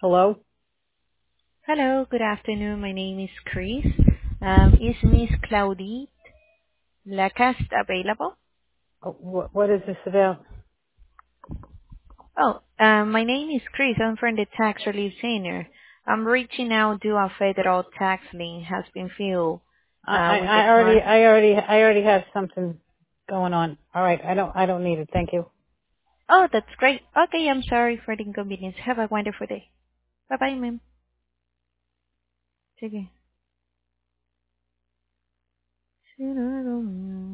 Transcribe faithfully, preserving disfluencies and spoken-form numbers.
Hello? Hello, good afternoon. My name is Chris. Um, Is Miss Claudie Lacaste available? Oh, wh- what is this about? Oh, um, my name is Chris. I'm from the Tax Relief Center. I'm reaching out due a federal tax lien has been filed I, uh, I, with the I already, client. I already, I already have something going on. All right, I don't, I don't need it. Thank you. Oh, that's great. Okay, I'm sorry for the inconvenience. Have a wonderful day. Bye-bye, ma'am. Sige.